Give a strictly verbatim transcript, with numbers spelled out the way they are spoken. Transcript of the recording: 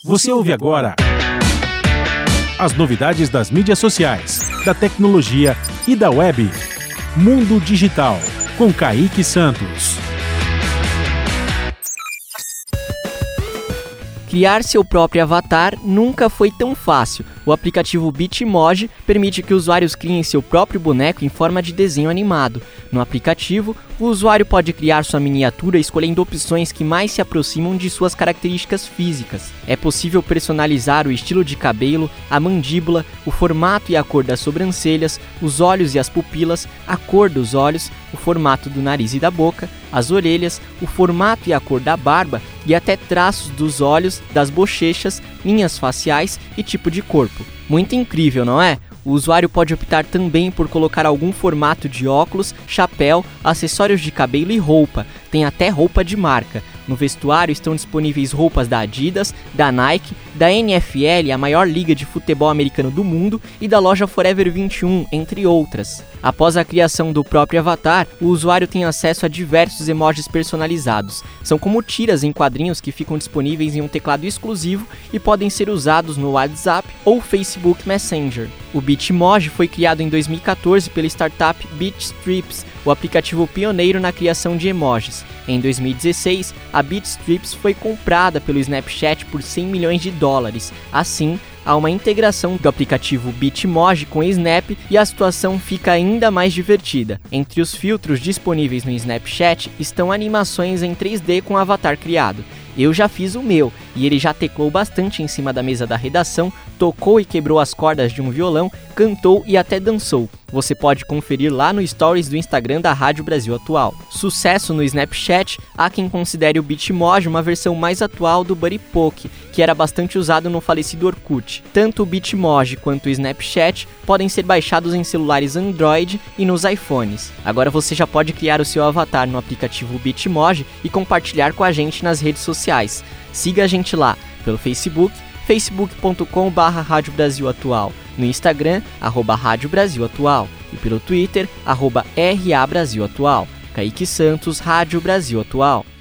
Você ouve agora as novidades das mídias sociais, da tecnologia e da web. Mundo Digital, com Kaique Santos. Criar seu próprio avatar nunca foi tão fácil. O aplicativo Bitmoji permite que usuários criem seu próprio boneco em forma de desenho animado. No aplicativo, o usuário pode criar sua miniatura escolhendo opções que mais se aproximam de suas características físicas. É possível personalizar o estilo de cabelo, a mandíbula, o formato e a cor das sobrancelhas, os olhos e as pupilas, a cor dos olhos, o formato do nariz e da boca, as orelhas, o formato e a cor da barba e até traços dos olhos, das bochechas, linhas faciais e tipo de corpo. Muito incrível, não é? O usuário pode optar também por colocar algum formato de óculos, chapéu, acessórios de cabelo e roupa. Tem até roupa de marca. No vestuário estão disponíveis roupas da Adidas, da Nike, da N F L, a maior liga de futebol americano do mundo, e da loja Forever vinte e um, entre outras. Após a criação do próprio avatar, o usuário tem acesso a diversos emojis personalizados. São como tiras em quadrinhos que ficam disponíveis em um teclado exclusivo e podem ser usados no WhatsApp ou Facebook Messenger. O Bitmoji foi criado em dois mil e quatorze pela startup Bitstrips, o aplicativo pioneiro na criação de emojis. Em dois mil e dezesseis, a Bitstrips foi comprada pelo Snapchat por cem milhões de dólares. Assim, há uma integração do aplicativo Bitmoji com o Snap e a situação fica ainda mais divertida. Entre os filtros disponíveis no Snapchat estão animações em três D com o avatar criado. Eu já fiz o meu, e ele já teclou bastante em cima da mesa da redação, tocou e quebrou as cordas de um violão, cantou e até dançou. Você pode conferir lá no Stories do Instagram da Rádio Brasil Atual. Sucesso no Snapchat, há quem considere o Bitmoji uma versão mais atual do Buddy Poke, que era bastante usado no falecido Orkut. Tanto o Bitmoji quanto o Snapchat podem ser baixados em celulares Android e nos iPhones. Agora você já pode criar o seu avatar no aplicativo Bitmoji e compartilhar com a gente nas redes sociais. Siga a gente lá pelo Facebook, facebook ponto com barra Rádio Brasil Atual, no Instagram, arroba Rádio Brasil Atual, e pelo Twitter, arroba R A Brasil Atual. Kaique Santos, Rádio Brasil Atual.